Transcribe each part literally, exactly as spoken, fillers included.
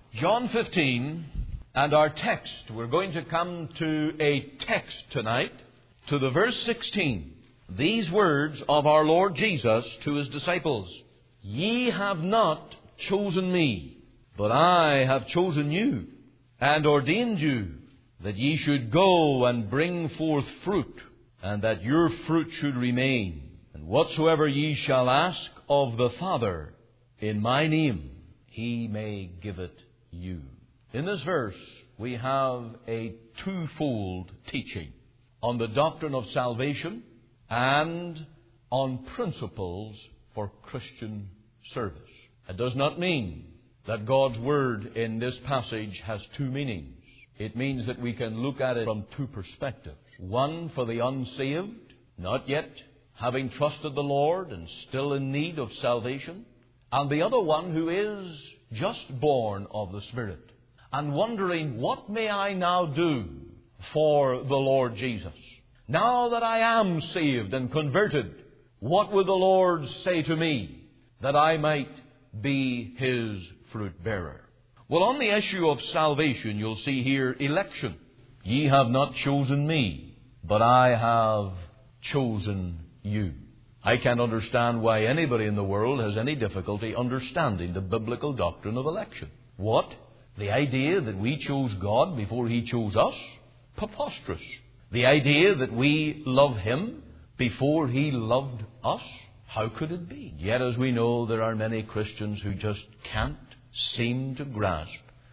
John fifteen, and our text. We're going to come to a text tonight, to the verse sixteen. These words of our Lord Jesus to His disciples. Ye have not chosen me, but I have chosen you, and ordained you, that ye should go and bring forth fruit, and that your fruit should remain. And whatsoever ye shall ask of the Father in my name, He may give it you. In this verse, we have a twofold teaching on the doctrine of salvation and on principles for Christian service. It does not mean that God's Word in this passage has two meanings. It means that we can look at it from two perspectives. One for the unsaved, not yet having trusted the Lord and still in need of salvation. And the other one who is just born of the Spirit and wondering, what may I now do for the Lord Jesus? Now that I am saved and converted, what will the Lord say to me that I might be His fruit bearer? Well, on the issue of salvation, you'll see here election. Ye have not chosen me, but I have chosen you. I can't understand why anybody in the world has any difficulty understanding the biblical doctrine of election. What? The idea that we chose God before He chose us? Preposterous. The idea that we love Him before He loved us? How could it be? Yet, as we know, there are many Christians who just can't seem to grasp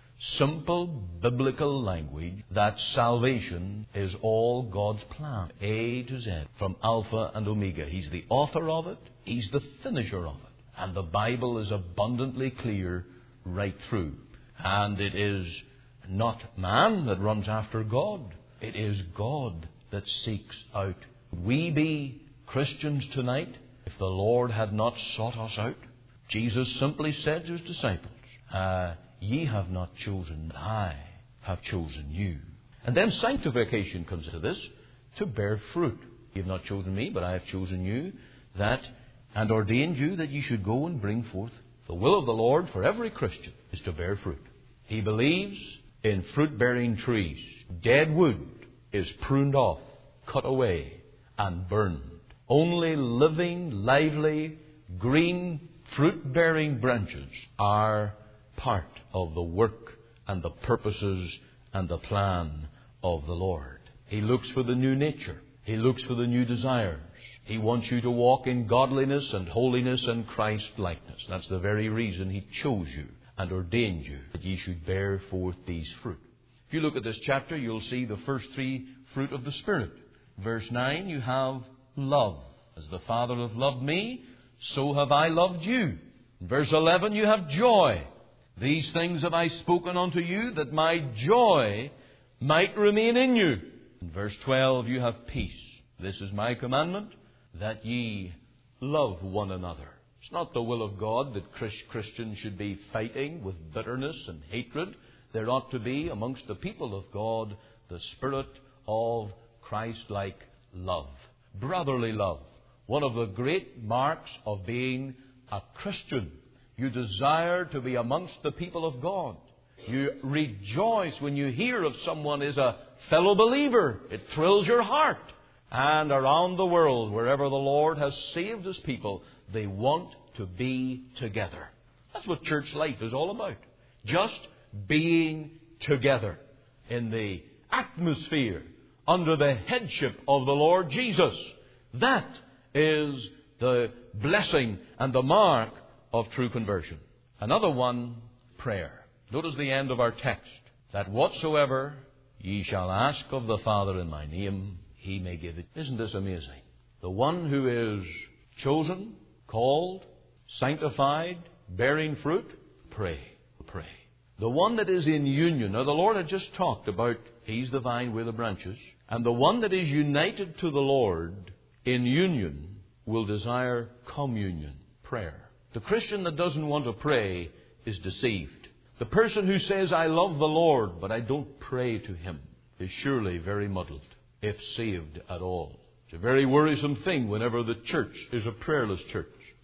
simple biblical language that salvation is all God's plan, A to Z, from Alpha and Omega. He's the author of it. He's the finisher of it. And the Bible is abundantly clear right through. And it is not man that runs after God. It is God that seeks out. Would we be Christians tonight if the Lord had not sought us out? Jesus simply said to His disciples, uh, Ye have not chosen, I have chosen you. And then sanctification comes into this, to bear fruit. Ye have not chosen me, but I have chosen you, that and ordained you that ye should go and bring forth. The will of the Lord for every Christian is to bear fruit. He believes in fruit-bearing trees. Dead wood is pruned off, cut away, and burned. Only living, lively, green, fruit-bearing branches are part of the work and the purposes and the plan of the Lord. He looks for the new nature. He looks for the new desires. He wants you to walk in godliness and holiness and Christ-likeness. That's the very reason He chose you and ordained you, that ye should bear forth these fruit. If you look at this chapter, you'll see the first three fruit of the Spirit. Verse nine, you have love. As the Father hath loved me, so have I loved you. In verse eleven, you have joy. These things have I spoken unto you, that my joy might remain in you. In verse twelve, you have peace. This is my commandment, that ye love one another. It's not the will of God that Christians should be fighting with bitterness and hatred. There ought to be amongst the people of God the spirit of Christ-like love, brotherly love. One of the great marks of being a Christian. You desire to be amongst the people of God. You rejoice when you hear of someone is a fellow believer. It thrills your heart. And around the world, wherever the Lord has saved His people, they want to be together. That's what church life is all about. Just being together in the atmosphere under the headship of the Lord Jesus. That is the blessing and the mark of true conversion. Another one, prayer. Notice the end of our text. That whatsoever ye shall ask of the Father in my name, He may give it. Isn't this amazing? The one who is chosen, called, sanctified, bearing fruit, pray, pray. The one that is in union. Now the Lord had just talked about He's the vine, we're the branches. And the one that is united to the Lord in union will desire communion, prayer. The Christian that doesn't want to pray is deceived. The person who says, I love the Lord, but I don't pray to Him, is surely very muddled, if saved at all. It's a very worrisome thing whenever the church is a prayerless church.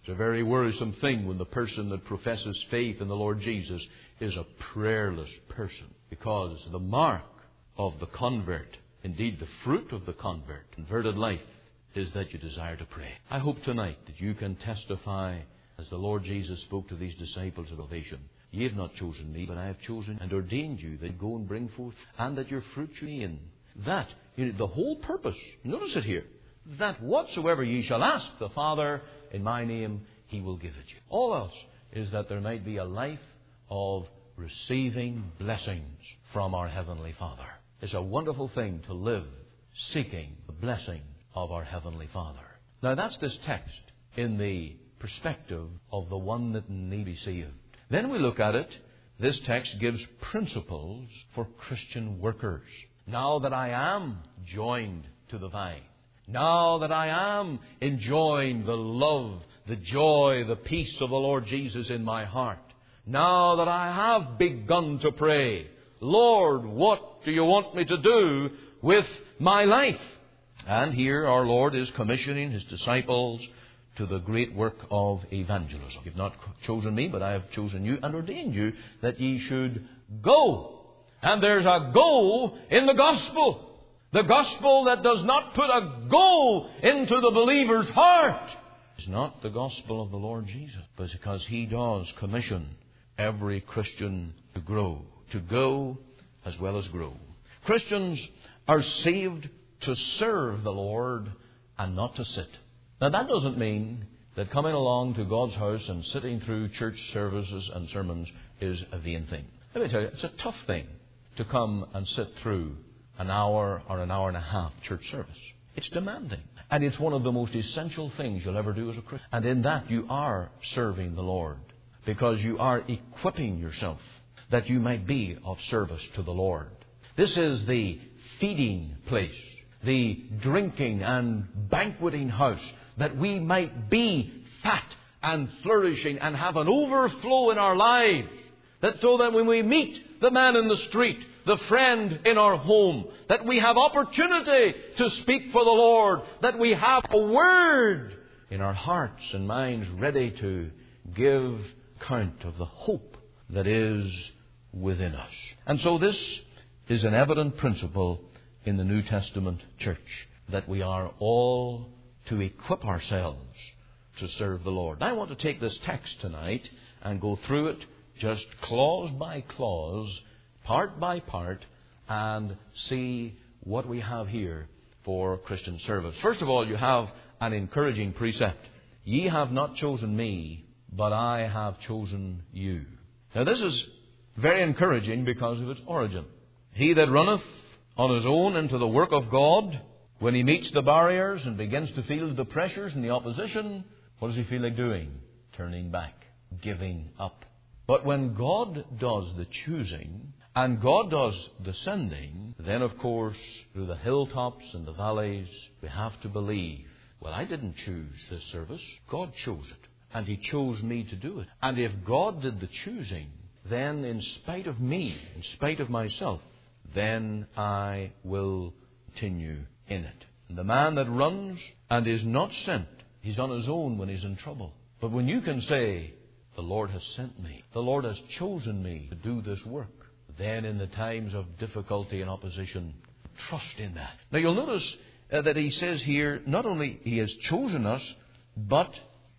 It's a very worrisome thing when the person that professes faith in the Lord Jesus is a prayerless person, because the mark of the convert, indeed the fruit of the convert, converted life, is that you desire to pray. I hope tonight that you can testify, as the Lord Jesus spoke to these disciples at Ovation, ye have not chosen me, but I have chosen and ordained you that go and bring forth, and that your fruit should be in. That, you know, the whole purpose, notice it here, that whatsoever ye shall ask the Father in my name, He will give it you. All else is that there might be a life of receiving blessings from our Heavenly Father. It's a wonderful thing to live seeking the blessing of our Heavenly Father. Now that's this text in the perspective of the one that need be saved. Then we look at it. This text gives principles for Christian workers. Now that I am joined to the vine, now that I am enjoying the love, the joy, the peace of the Lord Jesus in my heart, now that I have begun to pray, Lord, what do you want me to do with my life? And here our Lord is commissioning His disciples to the great work of evangelism. You've not chosen me, but I have chosen you and ordained you that ye should go. And there's a go in the gospel. The gospel that does not put a go into the believer's heart is not the gospel of the Lord Jesus, but it's because He does commission every Christian to grow, to go as well as grow. Christians are saved to serve the Lord and not to sit. Now that doesn't mean that coming along to God's house and sitting through church services and sermons is a vain thing. Let me tell you, it's a tough thing to come and sit through an hour or an hour and a half church service. It's demanding. And it's one of the most essential things you'll ever do as a Christian. And in that you are serving the Lord, because you are equipping yourself that you might be of service to the Lord. This is the feeding place, the drinking and banqueting house, that we might be fat and flourishing and have an overflow in our lives. That so that when we meet the man in the street, the friend in our home, that we have opportunity to speak for the Lord, that we have a word in our hearts and minds ready to give account of the hope that is within us. And so this is an evident principle in the New Testament church, that we are all to equip ourselves to serve the Lord. I want to take this text tonight and go through it just clause by clause, part by part, and see what we have here for Christian service. First of all, you have an encouraging precept. Ye have not chosen me, but I have chosen you. Now this is very encouraging because of its origin. He that runneth on his own into the work of God, when he meets the barriers and begins to feel the pressures and the opposition, what does he feel like doing? Turning back, giving up. But when God does the choosing and God does the sending, then of course, through the hilltops and the valleys, we have to believe, well, I didn't choose this service. God chose it. And He chose me to do it. And if God did the choosing, then in spite of me, in spite of myself, then I will continue in it. And the man that runs and is not sent, he's on his own when he's in trouble. But when you can say, the Lord has sent me, the Lord has chosen me to do this work, then in the times of difficulty and opposition, trust in that. Now you'll notice uh, that he says here, not only He has chosen us, but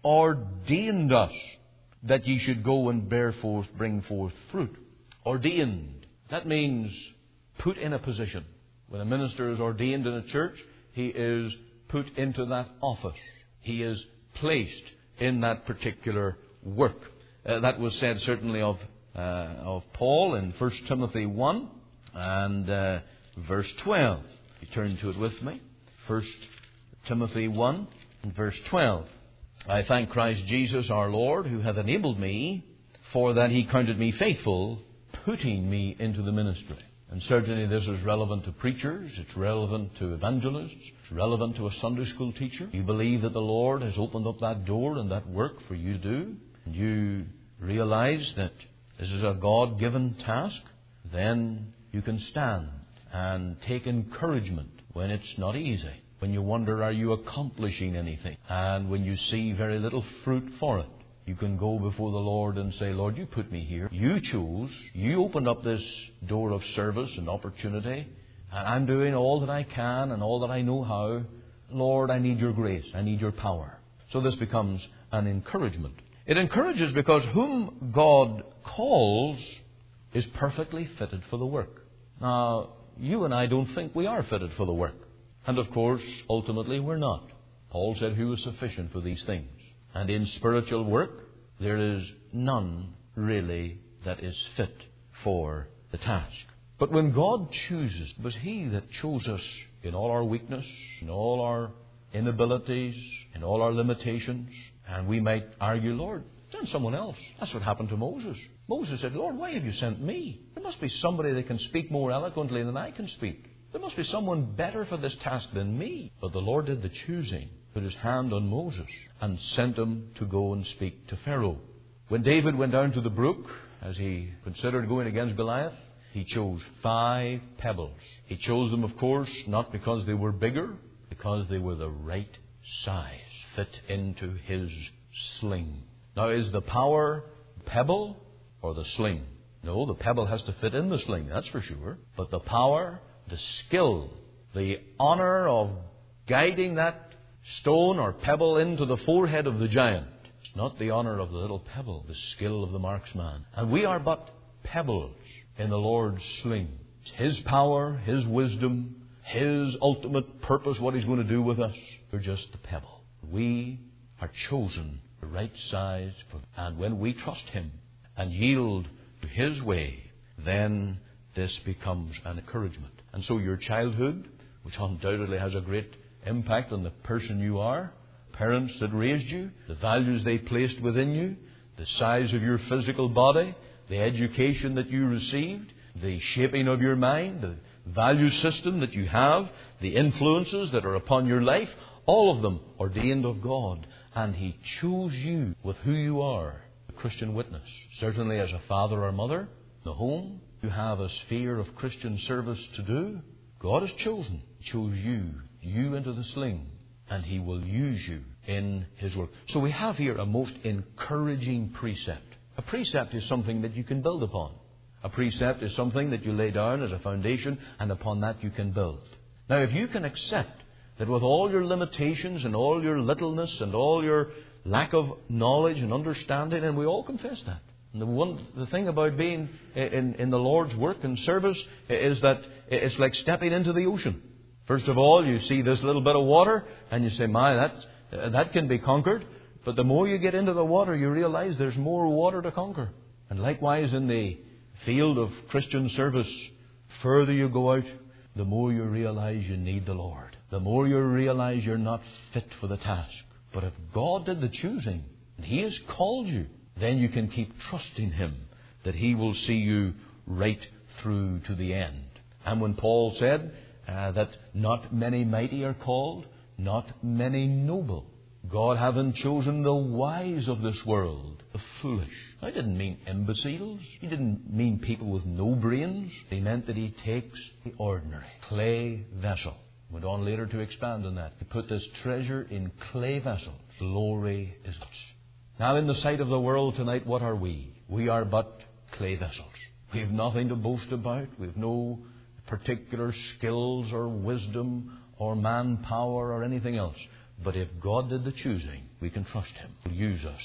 ordained us that ye should go and bear forth, bring forth fruit. Ordained. That means put in a position. When a minister is ordained in a church, he is put into that office. He is placed in that particular work. Uh, that was said certainly of uh, of Paul in First Timothy one and uh, verse twelve. You turn to it with me. First Timothy one and verse twelve. I thank Christ Jesus our Lord, who hath enabled me, for that He counted me faithful, putting me into the ministry. And certainly this is relevant to preachers, it's relevant to evangelists, it's relevant to a Sunday school teacher. You believe that the Lord has opened up that door and that work for you to do, and you realize that this is a God-given task, then you can stand and take encouragement when it's not easy. when you wonder, are you accomplishing anything? And when you see very little fruit for it, you can go before the Lord and say, Lord, you put me here. You chose. You opened up this door of service and opportunity. And I'm doing all that I can and all that I know how. Lord, I need your grace. I need your power. So this becomes an encouragement. It encourages because whom God calls is perfectly fitted for the work. Now, you and I don't think we are fitted for the work. And of course, ultimately, we're not. Paul said, who is sufficient for these things? And in spiritual work, there is none really that is fit for the task. But when God chooses, it was He that chose us in all our weakness, in all our inabilities, in all our limitations. And we might argue, Lord, send someone else. That's what happened to Moses. Moses said, Lord, why have you sent me? There must be somebody that can speak more eloquently than I can speak. There must be someone better for this task than me. But the Lord did the choosing, put His hand on Moses, and sent him to go and speak to Pharaoh. When David went down to the brook, as he considered going against Goliath, he chose five pebbles. He chose them, of course, not because they were bigger, because they were the right size, fit into his sling. Now, is the power pebble or the sling? No, the pebble has to fit in the sling, that's for sure. But the power, the skill, the honor of guiding that stone or pebble into the forehead of the giant. It's not the honor of the little pebble, the skill of the marksman. And we are but pebbles in the Lord's sling. It's His power, His wisdom, His ultimate purpose, what He's going to do with us. We're just the pebble. We are chosen the right size. For, and when we trust Him and yield to His way, then this becomes an encouragement. And so your childhood, which undoubtedly has a great impact on the person you are, parents that raised you, the values they placed within you, the size of your physical body, the education that you received, the shaping of your mind, the value system that you have, the influences that are upon your life, all of them ordained of God. And He chose you with who you are, a Christian witness. Certainly as a father or mother, in the home, you have a sphere of Christian service to do. God has chosen, He chose you, you into the sling, and He will use you in His work. So we have here a most encouraging precept. A precept is something that you can build upon. A precept is something that you lay down as a foundation, and upon that you can build. Now, if you can accept that with all your limitations and all your littleness and all your lack of knowledge and understanding, and we all confess that. And the one, the thing about being in, in the Lord's work and service is that it's like stepping into the ocean. First of all, you see this little bit of water, and you say, my, that, that can be conquered. But the more you get into the water, you realize there's more water to conquer. And likewise in the field of Christian service, further you go out, the more you realize you need the Lord. The more you realize you're not fit for the task. But if God did the choosing, and He has called you, then you can keep trusting Him that He will see you right through to the end. And when Paul said uh, that not many mighty are called, not many noble, God having chosen the wise of this world, the foolish. I didn't mean imbeciles. He didn't mean people with no brains. He meant that He takes the ordinary clay vessel. Went on later to expand on that. He put this treasure in clay vessels. Glory is us. Now, in the sight of the world tonight, what are we? We are but clay vessels. We have nothing to boast about. We have no particular skills or wisdom or manpower or anything else. But if God did the choosing, we can trust Him to use us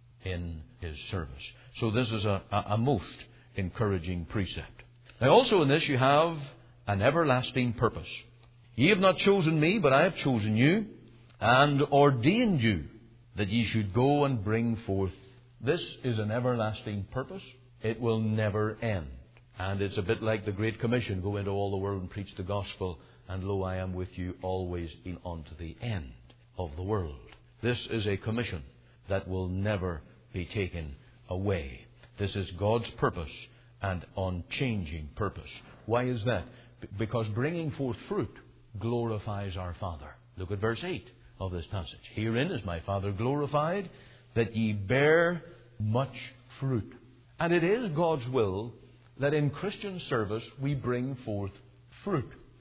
in His service. So this is a, a, a most encouraging precept. Now also in this you have an everlasting purpose. Ye have not chosen me, but I have chosen you, and ordained you, that ye should go and bring forth. This is an everlasting purpose. It will never end. And it's a bit like the Great Commission, go into all the world and preach the gospel, and lo, I am with you always in unto the end of the world. This is a commission that will never be taken away. This is God's purpose and unchanging purpose. Why is that? B- because bringing forth fruit glorifies our Father. Look at verse eight of this passage. Herein is my Father glorified, that ye bear much fruit. And it is God's will that in Christian service we bring forth fruit.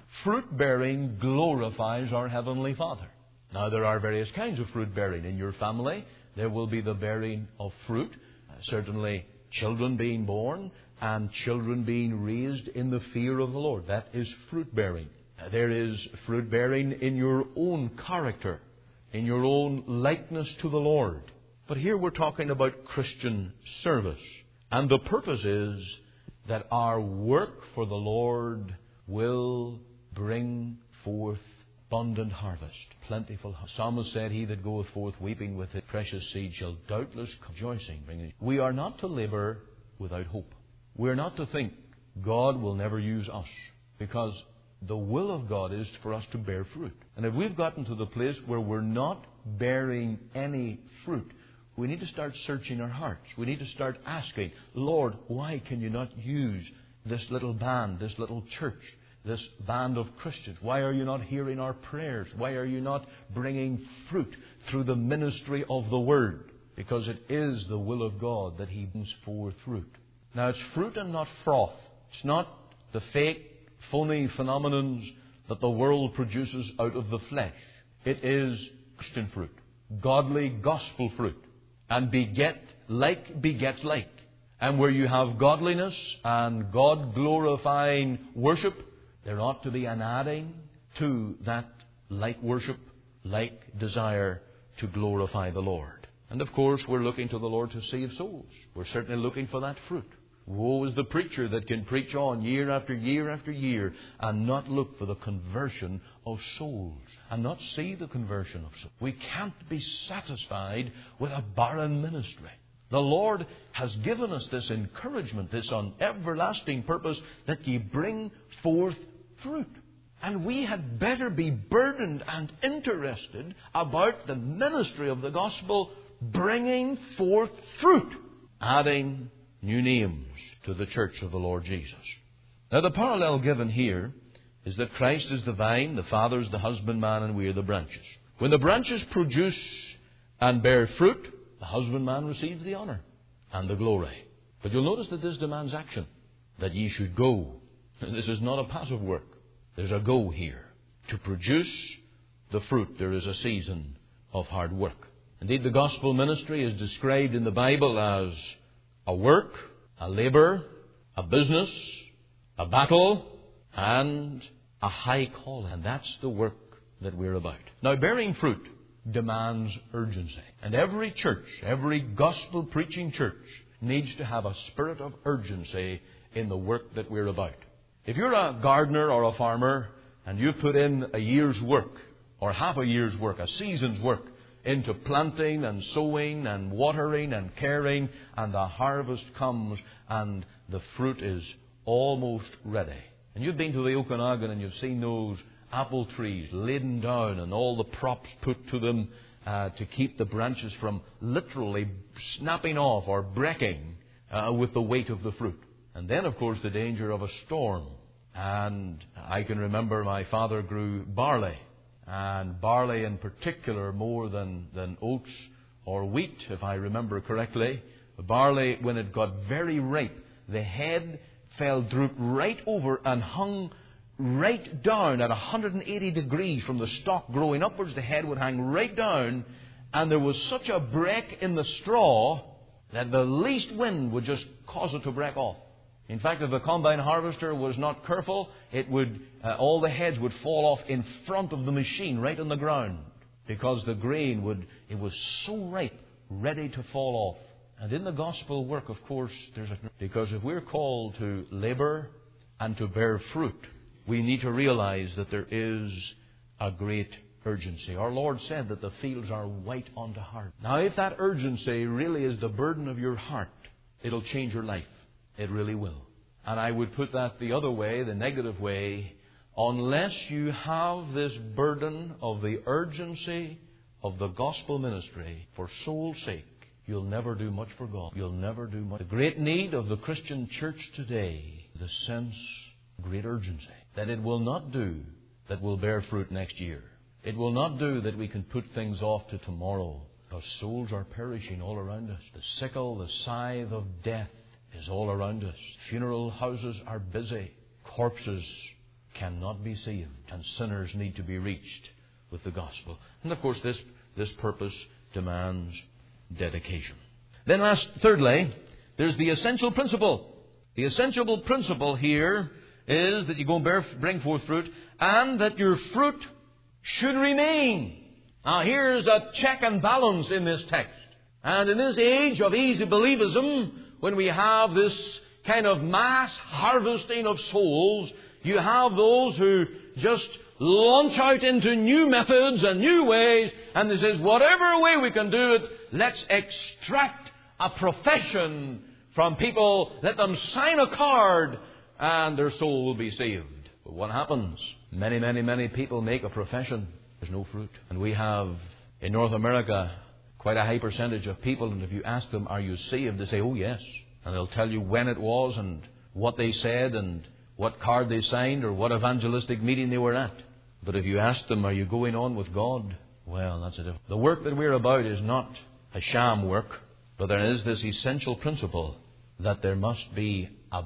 Fruit bearing glorifies our Heavenly Father. Now, there are various kinds of fruit bearing. In your family, there will be the bearing of fruit. Uh, certainly, children being born and children being raised in the fear of the Lord. That is fruit bearing. Uh, there is fruit bearing in your own character, in your own likeness to the Lord. But here we're talking about Christian service. And the purpose is that our work for the Lord will bring forth abundant harvest, plentiful harvest. Psalmist said, "He that goeth forth weeping with his precious seed shall doubtless rejoicing bring it." We are not to labour without hope. We are not to think God will never use us, because the will of God is for us to bear fruit. And if we've gotten to the place where we're not bearing any fruit, we need to start searching our hearts. We need to start asking, "Lord, why can you not use this little band, this little church, this band of Christians? Why are you not hearing our prayers? Why are you not bringing fruit through the ministry of the Word?" Because it is the will of God that He brings forth fruit. Now, it's fruit and not froth. It's not the fake, phony phenomenons that the world produces out of the flesh. It is Christian fruit, godly gospel fruit. And beget, like begets like. And where you have godliness and God-glorifying worship, there ought to be an adding to that like worship, like desire to glorify the Lord. And of course, we're looking to the Lord to save souls. We're certainly looking for that fruit. Woe is the preacher that can preach on year after year after year and not look for the conversion of souls and not see the conversion of souls. We can't be satisfied with a barren ministry. The Lord has given us this encouragement, this everlasting purpose, that ye bring forth fruit. And we had better be burdened and interested about the ministry of the gospel, bringing forth fruit, adding new names to the church of the Lord Jesus. Now, the parallel given here is that Christ is the vine, the Father is the husbandman, and we are the branches. When the branches produce and bear fruit, the husbandman receives the honour and the glory. But you'll notice that this demands action, that ye should go. This is not a passive work. There's a go here. To produce the fruit, there is a season of hard work. Indeed, the gospel ministry is described in the Bible as a work, a labour, a business, a battle, and a high call. And that's the work that we're about. Now, bearing fruit demands urgency. And every church, every gospel preaching church needs to have a spirit of urgency in the work that we're about. If you're a gardener or a farmer and you put in a year's work or half a year's work, a season's work into planting and sowing and watering and caring, and the harvest comes and the fruit is almost ready. And you've been to the Okanagan and you've seen those apple trees laden down and all the props put to them uh, to keep the branches from literally snapping off or breaking uh, with the weight of the fruit. And then, of course, the danger of a storm. And I can remember my father grew barley. And barley in particular more than, than oats or wheat, if I remember correctly. Barley, when it got very ripe, the head fell drooped right over and hung right down at one hundred eighty degrees from the stalk growing upwards. The head would hang right down, and there was such a break in the straw that the least wind would just cause it to break off. In fact, if the combine harvester was not careful, it would uh, all the heads would fall off in front of the machine, right on the ground, because the grain would it was so ripe, ready to fall off. And in the gospel work, of course, there's a because if we're called to labour and to bear fruit, we need to realize that there is a great urgency. Our Lord said that the fields are white unto harvest. Now, if that urgency really is the burden of your heart, it'll change your life. It really will. And I would put that the other way, the negative way. Unless you have this burden of the urgency of the gospel ministry for soul's sake, you'll never do much for God. You'll never do much. The great need of the Christian church today, the sense, great urgency, that it will not do that will bear fruit next year. It will not do that we can put things off to tomorrow, because souls are perishing all around us. The sickle, the scythe of death is all around us. Funeral houses are busy. Corpses cannot be saved, and sinners need to be reached with the gospel. And of course, this, this purpose demands dedication. Then last, thirdly, there's the essential principle. The essential principle here is that you go and bear, bring forth fruit, and that your fruit should remain. Now, here's a check and balance in this text. And in this age of easy believism, when we have this kind of mass harvesting of souls, you have those who just launch out into new methods and new ways, and they says, whatever way we can do it, let's extract a profession from people, let them sign a card, and their soul will be saved. But what happens? Many, many, many people make a profession. There's no fruit. And we have, in North America, quite a high percentage of people, and if you ask them, are you saved? They say, oh yes. And they'll tell you when it was, and what they said, and what card they signed, or what evangelistic meeting they were at. But if you ask them, are you going on with God? Well, that's a different. The work that we're about is not a sham work, but there is this essential principle that there must be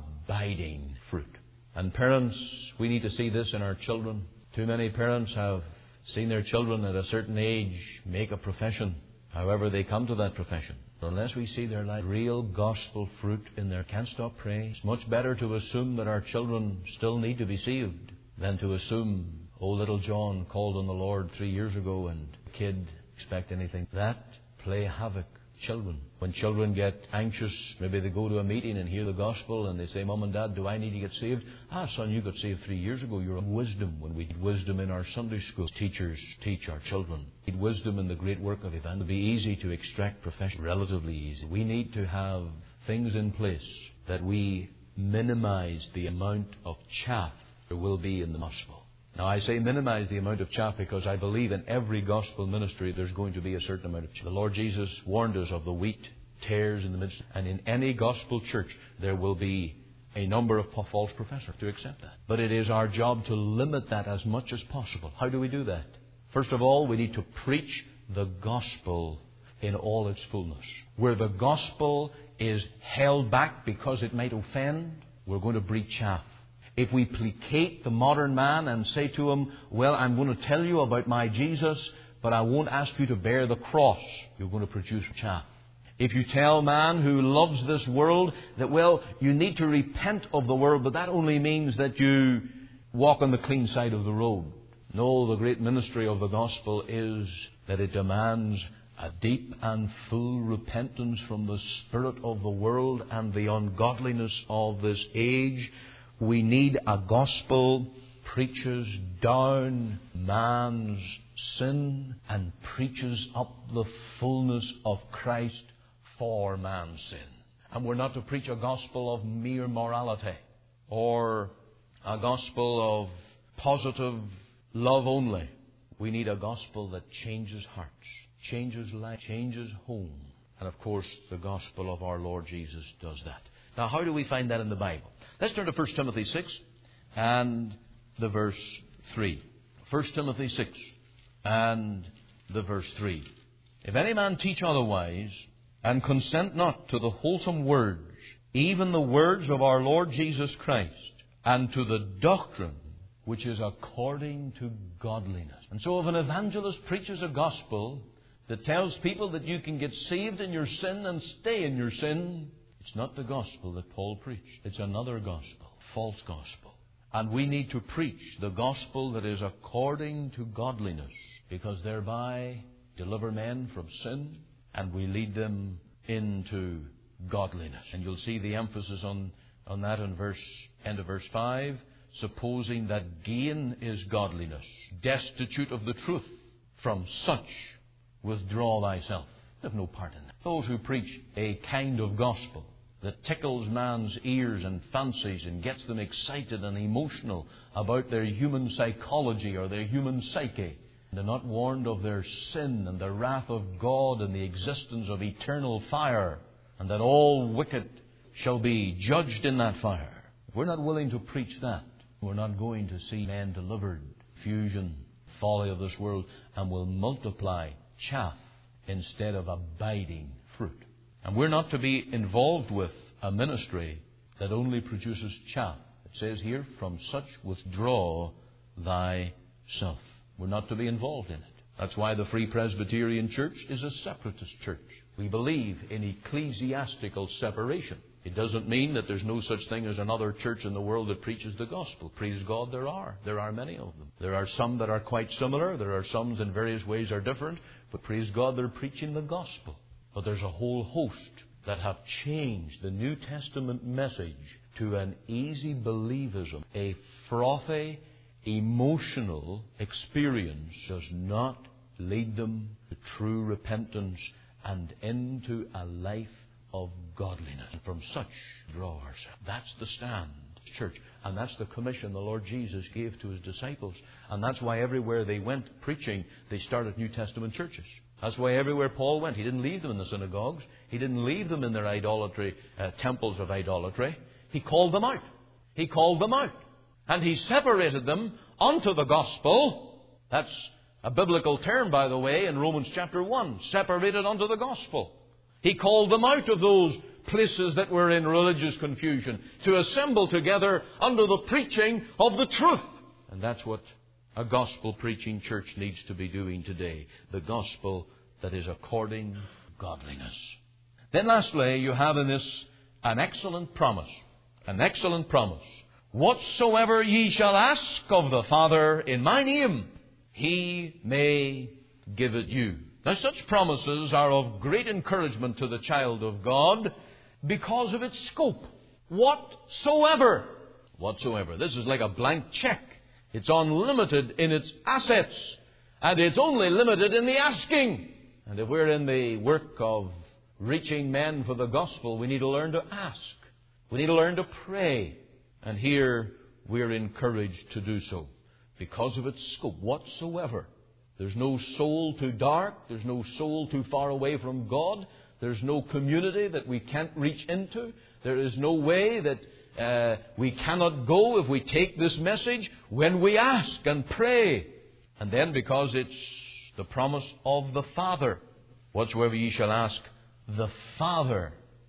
abiding fruit. And parents, we need to see this in our children. Too many parents have seen their children at a certain age make a profession, however they come to that profession. But unless we see their life, real gospel fruit in their can't stop praying, it's much better to assume that our children still need to be saved than to assume, oh, little John called on the Lord three years ago and the kid expect anything. That play havoc. Children. When children get anxious, maybe they go to a meeting and hear the gospel and they say, Mom and Dad, do I need to get saved? Ah, son, you got saved three years ago. You're wisdom. When we need wisdom in our Sunday school, teachers teach our children. We need wisdom in the great work of evangelism. It would be easy to extract profession. Relatively easy. We need to have things in place that we minimize the amount of chaff there will be in the gospel. Now, I say minimize the amount of chaff because I believe in every gospel ministry there's going to be a certain amount of chaff. The Lord Jesus warned us of the wheat tares in the midst. And in any gospel church, there will be a number of false professors to accept that. But it is our job to limit that as much as possible. How do we do that? First of all, we need to preach the gospel in all its fullness. Where the gospel is held back because it might offend, we're going to breed chaff. If we placate the modern man and say to him, well, I'm going to tell you about my Jesus, but I won't ask you to bear the cross, you're going to produce chaff. If you tell man who loves this world that, well, you need to repent of the world, but that only means that you walk on the clean side of the road. No, the great ministry of the gospel is that it demands a deep and full repentance from the spirit of the world and the ungodliness of this age. We need a gospel preaches down man's sin and preaches up the fullness of Christ for man's sin. And we're not to preach a gospel of mere morality or a gospel of positive love only. We need a gospel that changes hearts, changes life, changes home. And of course, the gospel of our Lord Jesus does that. Now, how do we find that in the Bible? Let's turn to First Timothy six and the verse three. First Timothy six and the verse three. If any man teach otherwise, and consent not to the wholesome words, even the words of our Lord Jesus Christ, and to the doctrine which is according to godliness. And so if an evangelist preaches a gospel that tells people that you can get saved in your sin and stay in your sin, it's not the gospel that Paul preached. It's another gospel, false gospel. And we need to preach the gospel that is according to godliness, because thereby deliver men from sin and we lead them into godliness. And you'll see the emphasis on, on that in verse end of verse five. Supposing that gain is godliness, destitute of the truth, from such withdraw thyself. You have no part in that. Those who preach a kind of gospel that tickles man's ears and fancies and gets them excited and emotional about their human psychology or their human psyche, they're not warned of their sin and the wrath of God and the existence of eternal fire, and that all wicked shall be judged in that fire. If we're not willing to preach that, we're not going to see men delivered, fusion, folly of this world, and will multiply chaff instead of abiding fruit. And we're not to be involved with a ministry that only produces chaff. It It says here, from such withdraw thyself. We're not to be involved in it. That's why the Free Presbyterian Church is a separatist church. We believe in ecclesiastical separation. It doesn't mean that there's no such thing as another church in the world that preaches the gospel. Praise God, there are. There are many of them. There are some that are quite similar. There are some in various ways are different. But praise God, they're preaching the gospel. But there's a whole host that have changed the New Testament message to an easy believism. A frothy, emotional experience does not lead them to true repentance and into a life of godliness. And from such draw ourselves. That's the stand, church. And that's the commission the Lord Jesus gave to His disciples. And that's why everywhere they went preaching, they started New Testament churches. That's why everywhere Paul went, he didn't leave them in the synagogues. He didn't leave them in their idolatry, uh, temples of idolatry. He called them out. He called them out. And He separated them unto the gospel. That's a biblical term, by the way, in Romans chapter one. Separated unto the gospel. He called them out of those places that were in religious confusion to assemble together under the preaching of the truth. And that's what a gospel-preaching church needs to be doing today. The gospel that is according to godliness. Then lastly, you have in this an excellent promise. An excellent promise. Whatsoever ye shall ask of the Father in my name, He may give it you. Now, such promises are of great encouragement to the child of God because of its scope. Whatsoever. Whatsoever. This is like a blank check. It's unlimited in its assets. And it's only limited in the asking. And if we're in the work of reaching men for the gospel, we need to learn to ask. We need to learn to pray. And here we're encouraged to do so because of its scope. Whatsoever. There's no soul too dark. There's no soul too far away from God. There's no community that we can't reach into. There is no way that uh, we cannot go if we take this message when we ask and pray. And then because it's the promise of the Father. Whatsoever ye shall ask the Father.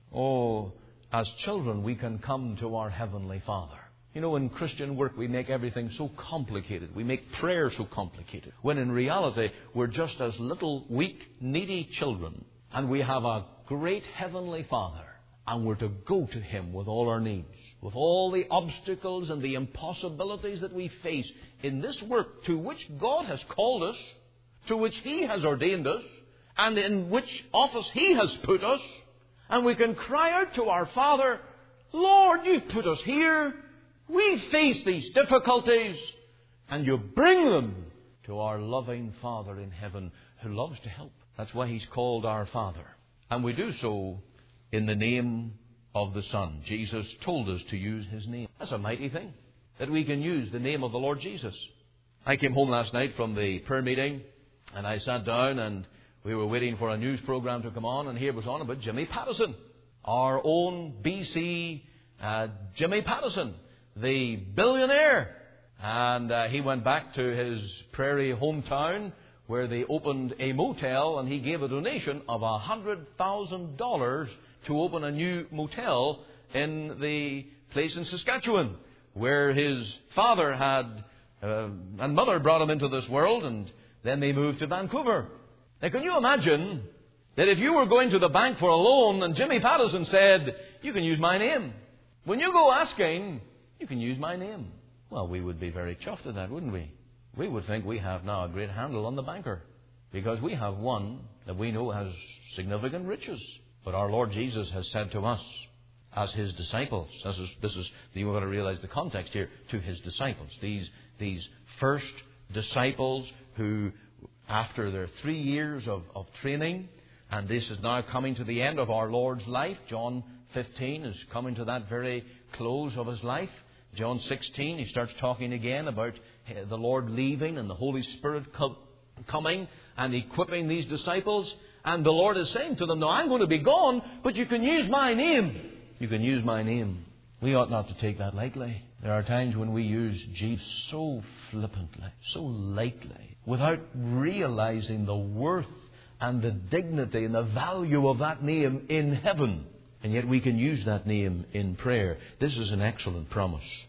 Oh, as children we can come to our Heavenly Father. You know, in Christian work, we make everything so complicated. We make prayer so complicated. When in reality, we're just as little, weak, needy children. And we have a great Heavenly Father. And we're to go to Him with all our needs. With all the obstacles and the impossibilities that we face in this work to which God has called us, to which He has ordained us, and in which office He has put us. And we can cry out to our Father, Lord, You've put us here. We face these difficulties, and You bring them to our loving Father in heaven who loves to help. That's why He's called our Father. And we do so in the name of the Son. Jesus told us to use His name. That's a mighty thing, that we can use the name of the Lord Jesus. I came home last night from the prayer meeting, and I sat down, and we were waiting for a news program to come on, and here was on about Jimmy Pattison, our own B C uh, Jimmy Pattison, the billionaire. And uh, he went back to his prairie hometown where they opened a motel, and he gave a donation of one hundred thousand dollars to open a new motel in the place in Saskatchewan where his father had uh, and mother brought him into this world, and then they moved to Vancouver. Now, can you imagine that if you were going to the bank for a loan and Jimmy Pattison said, you can use my name. When you go asking, you can use my name. Well, we would be very chuffed at that, wouldn't we? We would think we have now a great handle on the banker because we have one that we know has significant riches. But our Lord Jesus has said to us as His disciples, this is, this is you've got to realize the context here, to His disciples, these, these first disciples who, after their three years of, of training, and this is now coming to the end of our Lord's life. John fifteen is coming to that very close of His life. John sixteen, He starts talking again about the Lord leaving and the Holy Spirit co- coming and equipping these disciples. And the Lord is saying to them, now I'm going to be gone, but you can use my name. You can use my name. We ought not to take that lightly. There are times when we use Jesus so flippantly, so lightly, without realizing the worth and the dignity and the value of that name in heaven. And yet we can use that name in prayer. This is an excellent promise.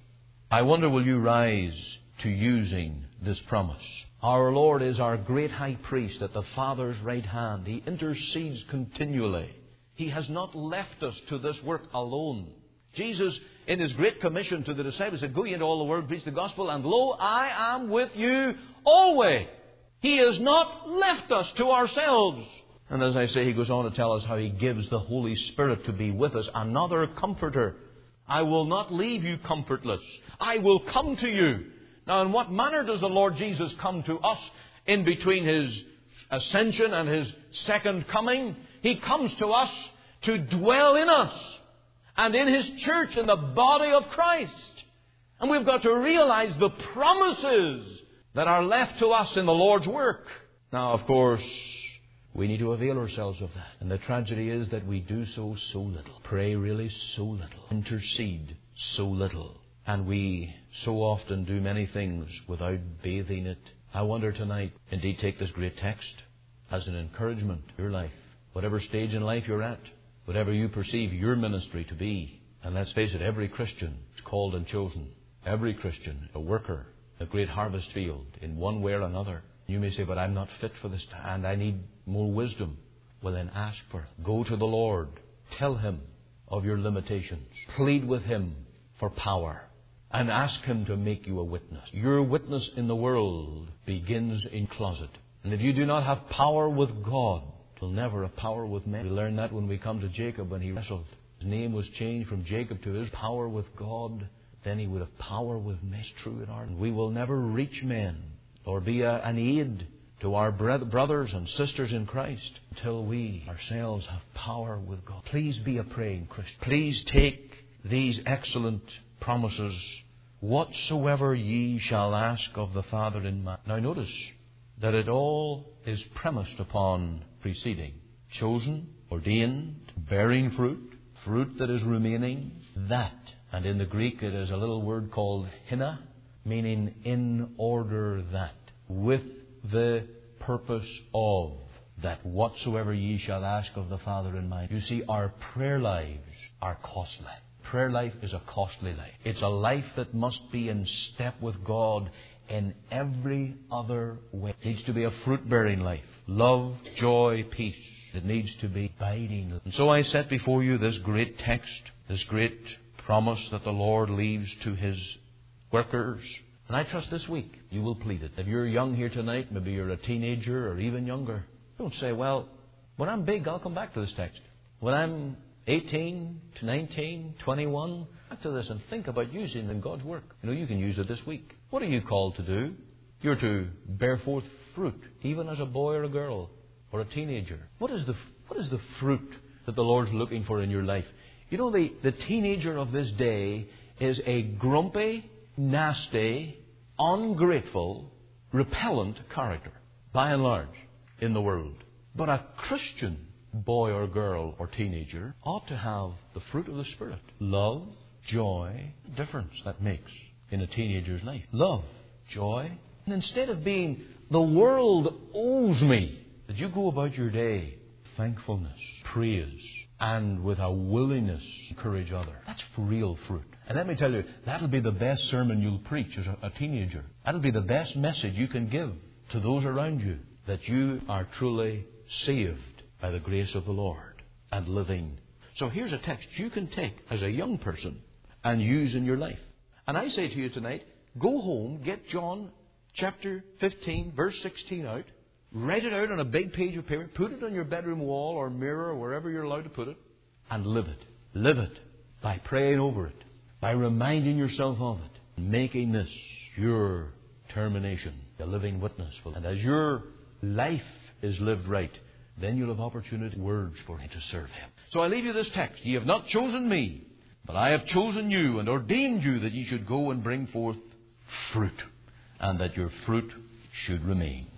I wonder, will you rise to using this promise? Our Lord is our great high priest at the Father's right hand. He intercedes continually. He has not left us to this work alone. Jesus, in His great commission to the disciples, said, "Go ye into all the world, preach the gospel, and lo, I am with you always." He has not left us to ourselves. And as I say, He goes on to tell us how He gives the Holy Spirit to be with us, another comforter. "I will not leave you comfortless. I will come to you." Now, in what manner does the Lord Jesus come to us in between His ascension and His second coming? He comes to us to dwell in us and in His church, in the body of Christ. And we've got to realize the promises that are left to us in the Lord's work. Now, of course, we need to avail ourselves of that. And the tragedy is that we do so so little. Pray really so little. Intercede so little. And we so often do many things without bathing it. I wonder tonight, indeed, take this great text as an encouragement to your life. Whatever stage in life you're at, whatever you perceive your ministry to be. And let's face it, every Christian is called and chosen. Every Christian, a worker, a great harvest field, in one way or another. You may say, "But I'm not fit for this, and I need more wisdom." Well, then ask for it. Go to the Lord. Tell Him of your limitations. Plead with Him for power. And ask Him to make you a witness. Your witness in the world begins in closet. And if you do not have power with God, you'll never have power with men. We learn that when we come to Jacob when he wrestled. His name was changed from Jacob to Israel. Power with God. Then he would have power with men. It's true in our. And we will never reach men or be a, an aid to our brothers and sisters in Christ until we ourselves have power with God. Please be a praying Christian. Please take these excellent promises. "Whatsoever ye shall ask of the Father in my..." Now notice that it all is premised upon preceding. Chosen, ordained, bearing fruit, fruit that is remaining, that. And in the Greek it is a little word called hina, meaning in order that. With the purpose of that whatsoever ye shall ask of the Father in my... You see, our prayer lives are costly. Prayer life is a costly life. It's a life that must be in step with God in every other way. It needs to be a fruit-bearing life. Love, joy, peace. It needs to be abiding. And so I set before you this great text, this great promise that the Lord leaves to His workers. And I trust this week you will plead it. If you're young here tonight, maybe you're a teenager or even younger, don't say, "Well, when I'm big, I'll come back to this text. When I'm eighteen to nineteen, twenty-one, back to this and think about using it in God's work." You know, you can use it this week. What are you called to do? You're to bear forth fruit, even as a boy or a girl or a teenager. What is the what is the fruit that the Lord's looking for in your life? You know, the, the teenager of this day is a grumpy, nasty, ungrateful, repellent character, by and large, in the world. But a Christian boy or girl or teenager ought to have the fruit of the Spirit. Love, joy, difference that makes in a teenager's life. Love, joy. And instead of being, "The world owes me," that you go about your day, thankfulness, praise, and with a willingness to encourage others. That's real fruit. And let me tell you, that'll be the best sermon you'll preach as a, a teenager. That'll be the best message you can give to those around you, that you are truly saved by the grace of the Lord and living. So here's a text you can take as a young person and use in your life. And I say to you tonight, go home, get John chapter fifteen, verse sixteen out, write it out on a big page of paper, put it on your bedroom wall or mirror or wherever you're allowed to put it, and live it. Live it by praying over it, by reminding yourself of it, making this your termination, a living witness. And as your life is lived right, then you'll have opportunity, words for Him to serve Him. So I leave you this text. Ye have not chosen me, but I have chosen you and ordained you that ye should go and bring forth fruit, and that your fruit should remain.